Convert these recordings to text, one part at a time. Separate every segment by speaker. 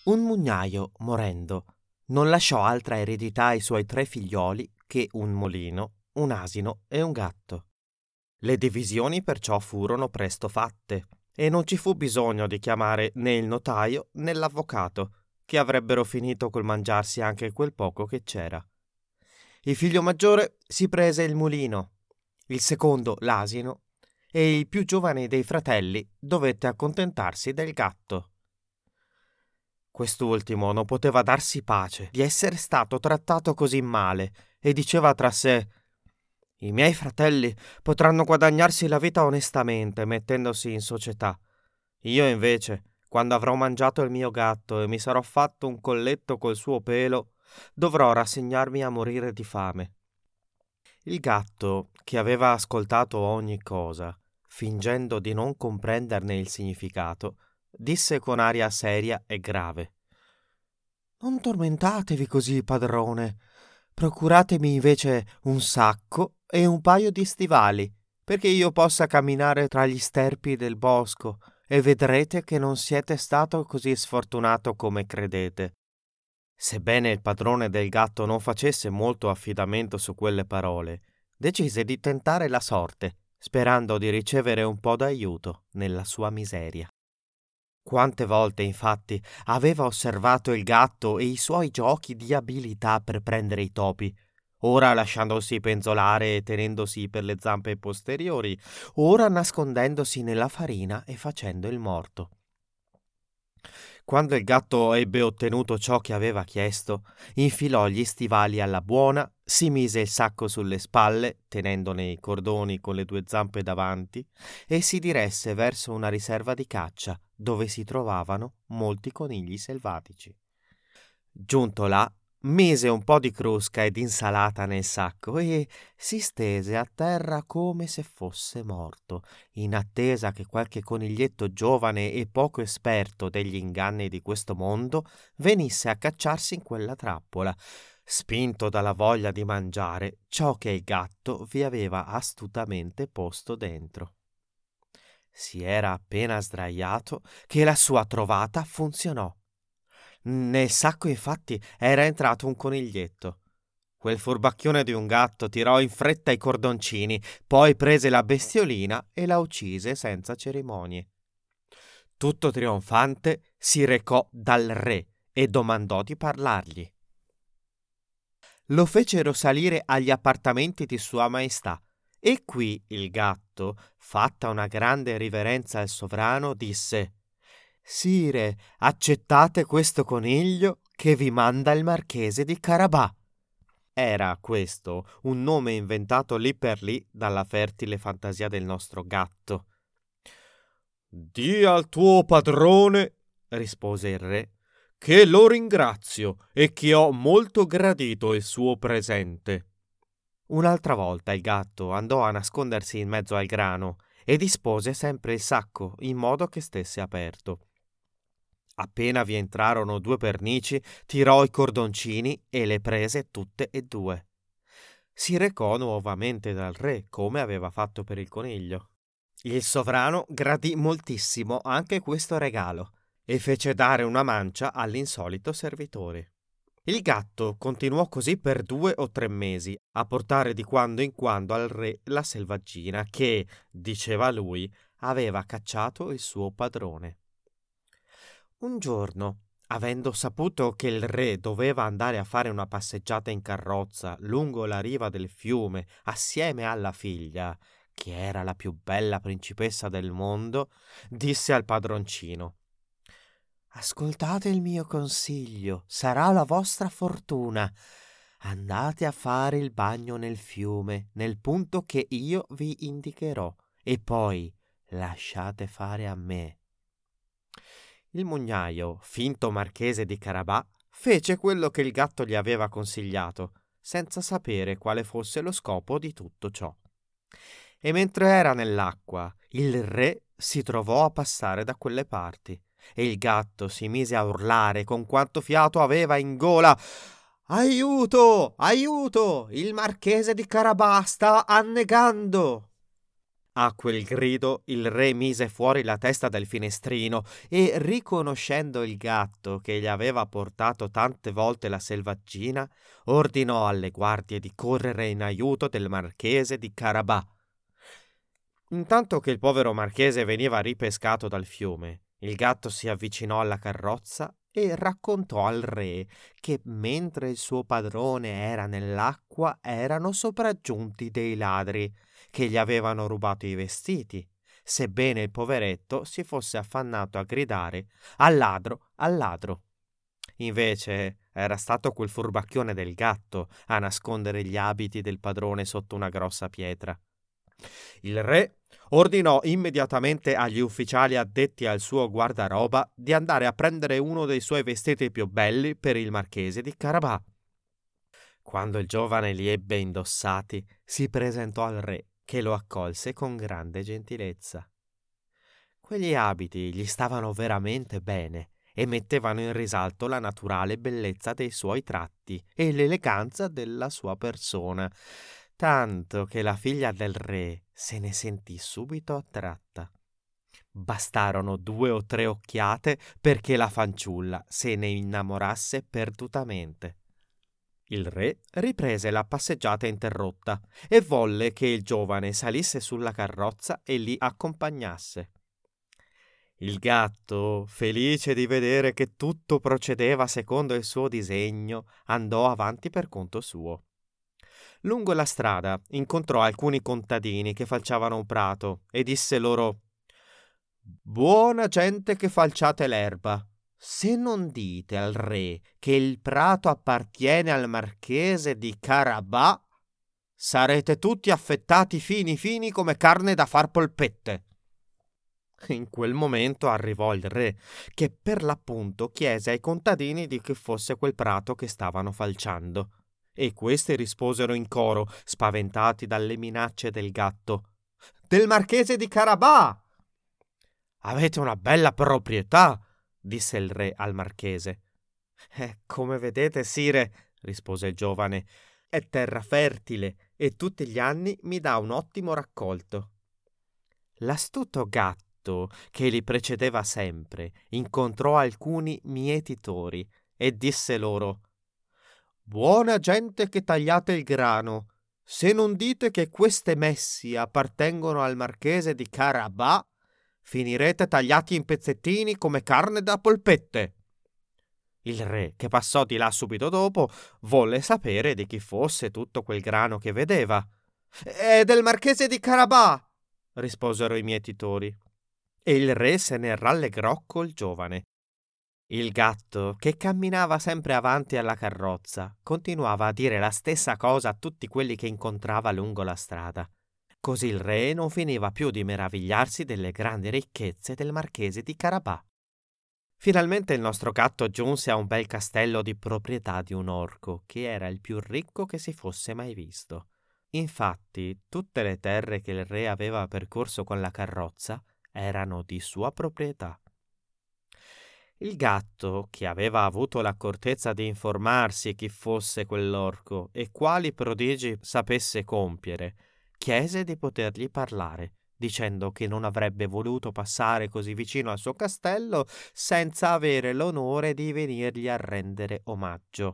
Speaker 1: Un mugnaio, morendo, non lasciò altra eredità ai suoi 3 figlioli che un mulino, un asino e un gatto. Le divisioni perciò furono presto fatte e non ci fu bisogno di chiamare né il notaio né l'avvocato, che avrebbero finito col mangiarsi anche quel poco che c'era. Il figlio maggiore si prese il mulino, il secondo l'asino e il più giovane dei fratelli dovette accontentarsi del gatto. Quest'ultimo non poteva darsi pace di essere stato trattato così male e diceva tra sé: «I miei fratelli potranno guadagnarsi la vita onestamente mettendosi in società. Io invece, quando avrò mangiato il mio gatto e mi sarò fatto un colletto col suo pelo, dovrò rassegnarmi a morire di fame». Il gatto, che aveva ascoltato ogni cosa, fingendo di non comprenderne il significato, disse con aria seria e grave: «Non tormentatevi così, padrone. Procuratemi invece un sacco e un paio di stivali, perché io possa camminare tra gli sterpi del bosco, e vedrete che non siete stato così sfortunato come credete». Sebbene il padrone del gatto non facesse molto affidamento su quelle parole, decise di tentare la sorte, sperando di ricevere un po' d'aiuto nella sua miseria. Quante volte, infatti, aveva osservato il gatto e i suoi giochi di abilità per prendere i topi, ora lasciandosi penzolare e tenendosi per le zampe posteriori, ora nascondendosi nella farina e facendo il morto. Quando il gatto ebbe ottenuto ciò che aveva chiesto, infilò gli stivali alla buona, si mise il sacco sulle spalle, tenendone i cordoni con le 2 zampe davanti, e si diresse verso una riserva di caccia, dove si trovavano molti conigli selvatici. Giunto là, mise un po' di crusca ed insalata nel sacco e si stese a terra come se fosse morto, in attesa che qualche coniglietto giovane e poco esperto degli inganni di questo mondo venisse a cacciarsi in quella trappola, spinto dalla voglia di mangiare ciò che il gatto vi aveva astutamente posto dentro. Si era appena sdraiato che la sua trovata funzionò. Nel sacco infatti era entrato un coniglietto. Quel furbacchione di un gatto tirò in fretta i cordoncini, poi prese la bestiolina e la uccise senza cerimonie. Tutto trionfante si recò dal re e domandò di parlargli. Lo fecero salire agli appartamenti di Sua Maestà e qui il gatto, fatta una grande riverenza al sovrano, disse: «Sire, accettate questo coniglio che vi manda il marchese di Carabà». Era questo un nome inventato lì per lì dalla fertile fantasia del nostro gatto. «Di al tuo padrone», rispose il re, «che lo ringrazio e che ho molto gradito il suo presente». Un'altra volta il gatto andò a nascondersi in mezzo al grano e dispose sempre il sacco in modo che stesse aperto. Appena vi entrarono 2 pernici, tirò i cordoncini e le prese tutte e 2. Si recò nuovamente dal re, come aveva fatto per il coniglio. Il sovrano gradì moltissimo anche questo regalo e fece dare una mancia all'insolito servitore. Il gatto continuò così per 2 o 3 mesi a portare di quando in quando al re la selvaggina che, diceva lui, aveva cacciato il suo padrone. Un giorno, avendo saputo che il re doveva andare a fare una passeggiata in carrozza lungo la riva del fiume assieme alla figlia, che era la più bella principessa del mondo, disse al padroncino: «Ascoltate il mio consiglio, sarà la vostra fortuna. Andate a fare il bagno nel fiume, nel punto che io vi indicherò, e poi lasciate fare a me». Il mugnaio, finto marchese di Carabà, fece quello che il gatto gli aveva consigliato, senza sapere quale fosse lo scopo di tutto ciò. E mentre era nell'acqua, il re si trovò a passare da quelle parti, e il gatto si mise a urlare con quanto fiato aveva in gola: «Aiuto! Aiuto! Il marchese di Carabà sta annegando!» A quel grido il re mise fuori la testa dal finestrino e, riconoscendo il gatto che gli aveva portato tante volte la selvaggina, ordinò alle guardie di correre in aiuto del marchese di Carabà. Intanto che il povero marchese veniva ripescato dal fiume, il gatto si avvicinò alla carrozza e raccontò al re che mentre il suo padrone era nell'acqua erano sopraggiunti dei ladri che gli avevano rubato i vestiti, sebbene il poveretto si fosse affannato a gridare al ladro, al ladro. Invece era stato quel furbacchione del gatto a nascondere gli abiti del padrone sotto una grossa pietra. Il re ordinò immediatamente agli ufficiali addetti al suo guardaroba di andare a prendere uno dei suoi vestiti più belli per il marchese di Carabà. Quando il giovane li ebbe indossati, si presentò al re, che lo accolse con grande gentilezza. Quegli abiti gli stavano veramente bene e mettevano in risalto la naturale bellezza dei suoi tratti e l'eleganza della sua persona, tanto che la figlia del re se ne sentì subito attratta. Bastarono 2 o 3 occhiate perché la fanciulla se ne innamorasse perdutamente. Il re riprese la passeggiata interrotta e volle che il giovane salisse sulla carrozza e li accompagnasse. Il gatto, felice di vedere che tutto procedeva secondo il suo disegno, andò avanti per conto suo. Lungo la strada incontrò alcuni contadini che falciavano un prato e disse loro: «Buona gente che falciate l'erba, se non dite al re che il prato appartiene al marchese di Carabà, sarete tutti affettati fini fini come carne da far polpette». In quel momento arrivò il re, che per l'appunto chiese ai contadini di che fosse quel prato che stavano falciando. E questi risposero in coro, spaventati dalle minacce del gatto: «Del marchese di Carabà!» «Avete una bella proprietà», disse il re al marchese. Come vedete, sire», rispose il giovane, «è terra fertile e tutti gli anni mi dà un ottimo raccolto». L'astuto gatto, che li precedeva sempre, incontrò alcuni mietitori e disse loro: «Buona gente che tagliate il grano, se non dite che queste messi appartengono al marchese di Carabà, finirete tagliati in pezzettini come carne da polpette». Il re, che passò di là subito dopo, volle sapere di chi fosse tutto quel grano che vedeva. «È del marchese di Carabà», risposero i mietitori. E il re se ne rallegrò col giovane. Il gatto, che camminava sempre avanti alla carrozza, continuava a dire la stessa cosa a tutti quelli che incontrava lungo la strada. Così il re non finiva più di meravigliarsi delle grandi ricchezze del marchese di Carabà. Finalmente il nostro gatto giunse a un bel castello di proprietà di un orco, che era il più ricco che si fosse mai visto. Infatti, tutte le terre che il re aveva percorso con la carrozza erano di sua proprietà. Il gatto, che aveva avuto l'accortezza di informarsi chi fosse quell'orco e quali prodigi sapesse compiere, chiese di potergli parlare, dicendo che non avrebbe voluto passare così vicino al suo castello senza avere l'onore di venirgli a rendere omaggio.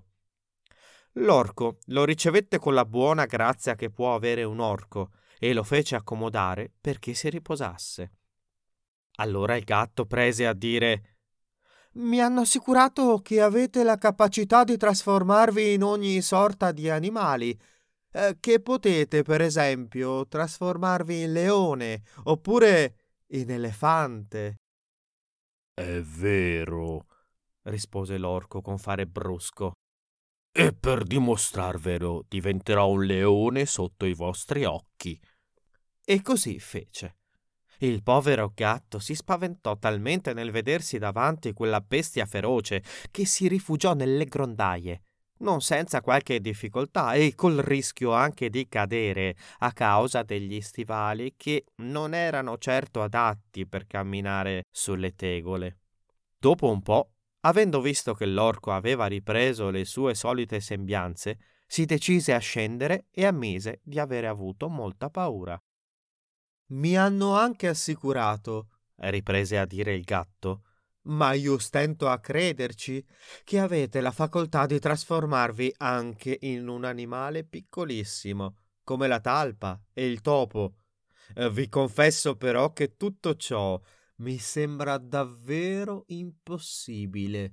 Speaker 1: L'orco lo ricevette con la buona grazia che può avere un orco e lo fece accomodare perché si riposasse. Allora il gatto prese a dire: «Mi hanno assicurato che avete la capacità di trasformarvi in ogni sorta di animali, che potete, per esempio, trasformarvi in leone oppure in elefante».
Speaker 2: «È vero»,
Speaker 1: rispose l'orco con fare brusco.
Speaker 2: «e per dimostrarvelo diventerò un leone sotto i vostri occhi».
Speaker 1: E così fece. Il povero gatto si spaventò talmente nel vedersi davanti quella bestia feroce che si rifugiò nelle grondaie, non senza qualche difficoltà e col rischio anche di cadere a causa degli stivali che non erano certo adatti per camminare sulle tegole. Dopo un po', avendo visto che l'orco aveva ripreso le sue solite sembianze, si decise a scendere e ammise di avere avuto molta paura. Mi hanno anche assicurato, riprese a dire il gatto, ma io stento a crederci, che avete la facoltà di trasformarvi anche in un animale piccolissimo, come la talpa e il topo. Vi confesso però che tutto ciò mi sembra davvero impossibile.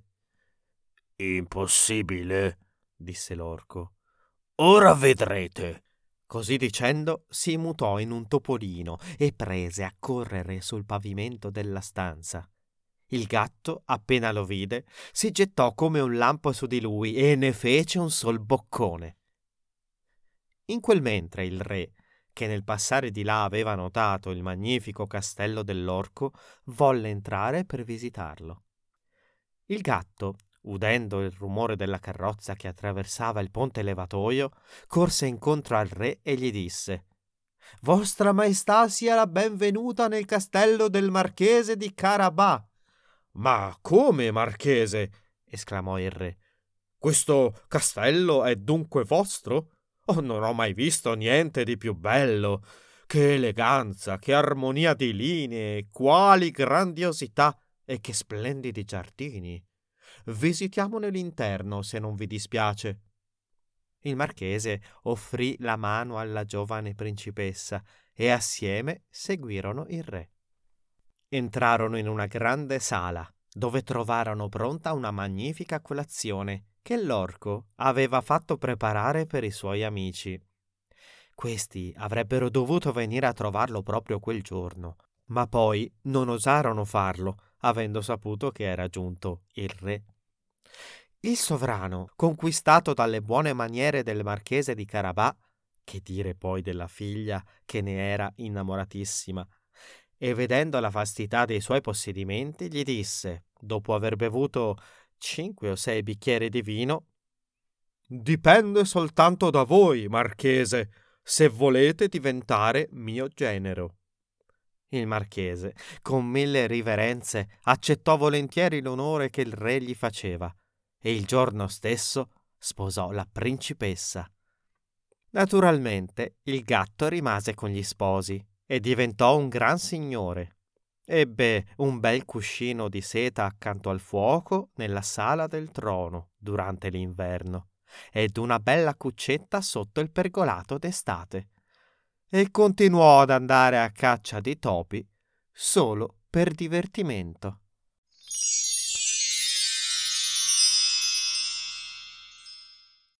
Speaker 2: Impossibile, disse l'orco. Ora vedrete.
Speaker 1: Così dicendo si mutò in un topolino e prese a correre sul pavimento della stanza. Il gatto, appena lo vide, si gettò come un lampo su di lui e ne fece un sol boccone. In quel mentre il re, che nel passare di là aveva notato il magnifico castello dell'orco, volle entrare per visitarlo. Il gatto, udendo il rumore della carrozza che attraversava il ponte levatoio, corse incontro al re e gli disse: «Vostra Maestà sia la benvenuta nel castello del marchese di Carabà». «Ma come, marchese?» esclamò il re. «Questo castello è dunque vostro? Oh, non ho mai visto niente di più bello. Che eleganza, che armonia di linee, quali grandiosità e che splendidi giardini. Visitiamone l'interno, se non vi dispiace». Il marchese offrì la mano alla giovane principessa e assieme seguirono il re. Entrarono in una grande sala, dove trovarono pronta una magnifica colazione che l'orco aveva fatto preparare per i suoi amici. Questi avrebbero dovuto venire a trovarlo proprio quel giorno, ma poi non osarono farlo, avendo saputo che era giunto il re. Il sovrano, conquistato dalle buone maniere del marchese di Carabà, che dire poi della figlia che ne era innamoratissima, e vedendo la vastità dei suoi possedimenti, gli disse, dopo aver bevuto 5 o 6 bicchieri di vino: «Dipende soltanto da voi, marchese, se volete diventare mio genero». Il marchese, con 1000 riverenze, accettò volentieri l'onore che il re gli faceva e il giorno stesso sposò la principessa. Naturalmente il gatto rimase con gli sposi e diventò un gran signore. Ebbe un bel cuscino di seta accanto al fuoco nella sala del trono durante l'inverno ed una bella cuccetta sotto il pergolato d'estate, e continuò ad andare a caccia di topi solo per divertimento.